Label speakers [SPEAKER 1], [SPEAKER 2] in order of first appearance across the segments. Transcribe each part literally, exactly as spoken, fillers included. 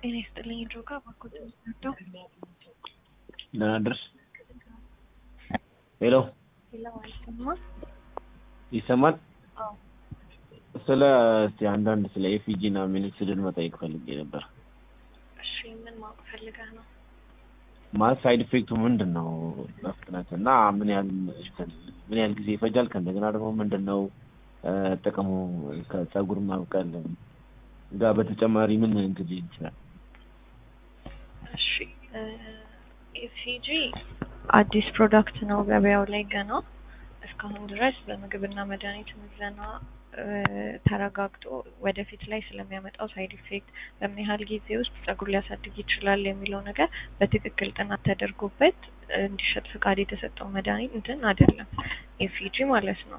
[SPEAKER 1] ጤና ይስጥልኝ ድሮጋ ባኮት ነው
[SPEAKER 2] ናድርስ ሄሎ
[SPEAKER 1] ሄሎ አይሰማም
[SPEAKER 2] ይሰማል
[SPEAKER 1] አዎ
[SPEAKER 2] ስለ እስቲ አንዳንድ ስለ ኤፍጂ እና ሚኒክስድን መጠየቅ ፈልጌ ነበር
[SPEAKER 1] እሺ ምን ማወቅ ፈልገህ ነው
[SPEAKER 2] ማለት ሳይድ ኢፌክቱ ምንድነው በፍጥነት እና ምን ያህል ምን ያህል ጊዜ ይፈጃል ከእንደገና ደግሞ ምንድነው ጥቅሙ ከፀጉር ማብቀል ጋር በተጨማሪ ምን እንግዲህ ይችላል
[SPEAKER 1] እሺ ኤፍጂ አዲስ ፕሮዳክት ነው ገበያው ላይ ገና እስካሁን ድረስ በምግብና መድኃኒት ምዘና ተረጋግጦ ወደፊት ላይ ስለሚያመጣው ሳይድ ኢፌክት በምን ያህል ጊዜ ውስጥ ፀጉር ሊያሳድግ ይችላል የሚለው ነገር በትክክል ጥናት ተደርጎበት እንዲሸጥ ፍቃድ የተሰጠው መድኃኒት እንትን አይደለም ኤፍጂ ማለት ነው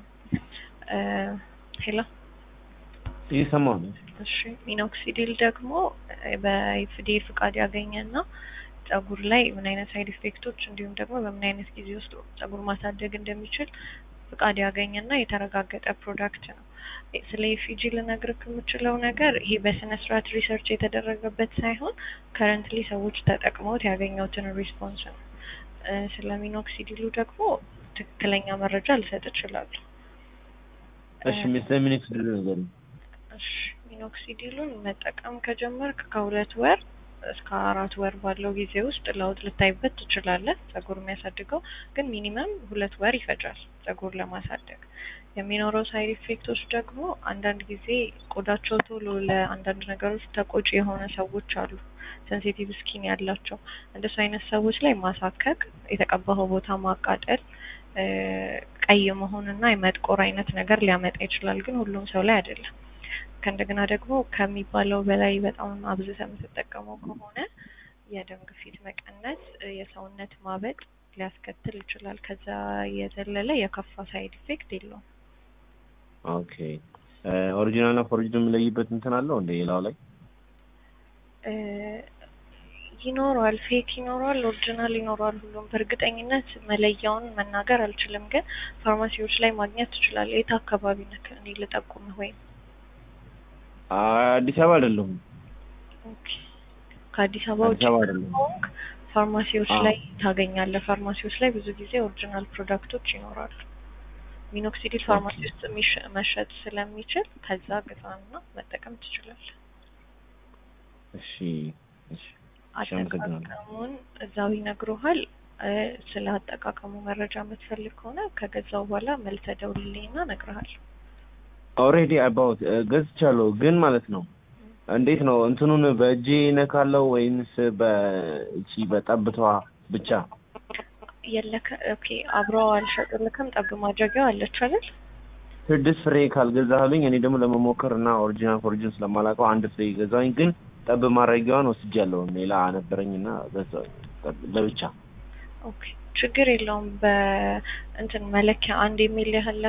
[SPEAKER 1] ሄሎ
[SPEAKER 2] ይሰማል
[SPEAKER 1] እሺ ሚኖክሲዲል ደግሞ በኤፍዲኤ ፍቃድ ያገኘና ፀጉር ላይ ምን አይነት ሳይድ ኢፌክቶች እንዲሁም ደግሞ በምን አይነት ጊዜ ውስጥ ፀጉር ማሳደግ እንደሚችል ፍቃድ ያገኘና የተረጋገጠ ፕሮዳክት ነው ስለ ኤፍጂ ልነግርህ የምችለው ነገር ይሄ በስነ ስርዓት ሪሰርች የተደረገበት ሳይሆን ከረንትሊ ሰዎች ተጠቅመውት ያገኙትን ሪስፖንስ ነው ስለ ሚኖክሲዲሉ ደግሞ ትክክለኛ መረጃ ልሰጥ እችላለሁ
[SPEAKER 2] እሺ ሚስተር ሚኖክሲዲሉ ነገር
[SPEAKER 1] እሺ ሚኖክሲዲሉን መጠቀም ከጀመርክ ከሁለት ወር እስከ አራት ወር ባለው ጊዜ ውስጥ ለውጥ ልታይበት ትችላለህ ፀጉር የሚያሳድገው ግን ሚኒመም ሁለት ወር ይፈጃል ፀጉር ለማሳደግ የሚኖረው ሳይድ ኢፌክቶች ደግሞ አንዳንድ ጊዜ ቆዳቸው ቶሎ ለአንዳንድ ነገሮች ተቆጪ የሆነ ሰዎች አሉ ሴንሲቲቭ ስኪን ያላቸው እንደሱ አይነት ሰዎች ላይ ማሳከክ የተቀባው ቦታ ማቃጠል ቀይ መሆንና የመጥቆር አይነት ነገር ሊያመጣ ይችላል ግን ሁሉም ሰው ላይ አይደለም ከእንደገና ደግሞ ከሚባለው በላይ በጣም አብዝተህ የምትጠቀመው ከሆነ የደም ግፊት መቀነስ የሰውነት ማበጥ ሊያስከትል ይችላል ከዛ የዘለለ የከፋ ሳይድ ኢፌክት የለውም
[SPEAKER 2] ኦኬ ኦሪጂናል እና ፎርጅድ የሚለይበት እንትን አለው እንደ ሌላው ላይ
[SPEAKER 1] ይኖራል ፌክ ይኖራል ኦሪጂናል ይኖራል ሁሉም በእርግጠኝነት መለያውን መናገር አልችልም ግን ፋርማሲዎች ላይ ማግኘት ትችላለህ የት አካባቢ ነህ እኔ ልጠቁምህ ወይ
[SPEAKER 2] አዲስ አበባ አይደለም
[SPEAKER 1] ኦኬ ከአዲስ አበባ ውጭ ፋርማሲዎች ላይ ታገኛለህ ፋርማሲዎች ላይ ብዙ ጊዜ ኦሪጂናል ፕሮዳክቶች ይኖራሉ ሚኖክሲዲል ፋርማሲ ውስጥ መሸጥ ስለሚችል ከዛ ግዛና መጠቀም ትችላለህ
[SPEAKER 2] እሺ እሺ
[SPEAKER 1] አጠቃቀሙን እዛው ይነግሩሃል ስለ አጠቃቀሙ መረጃ የምትፈልግ ከሆነ ከገዛው በኋላ መልሰህ ደውልልኝና እነግርሃለሁ
[SPEAKER 2] ኦሬዲ አባውት ገዝቻለሁ ግን ማለት ነው እንዴት ነው እንትኑን በእጄ ነካለው ወይንስ በእቺ በጠብቷ ብቻ
[SPEAKER 1] የለከ ኦኬ አብረው አልሸጥልከም ጠብ ማድረጊያው አለች አይደል
[SPEAKER 2] ስድስት ፍሬ ካልገዛህልኝ እኔ ደግሞ ለመሞከርና ኦሪጂናል ፎርጅን ስለማላውቀው አንድ ፍሬ ገዛኝ ግን ጠብ ማድረጊያውን ወስጃለሁ ሌላ ነበረኝና ገዛው ለብቻ
[SPEAKER 1] ኦኬ ችግር የለውም በእንትን መለኪያ አንድ የሚል ያህል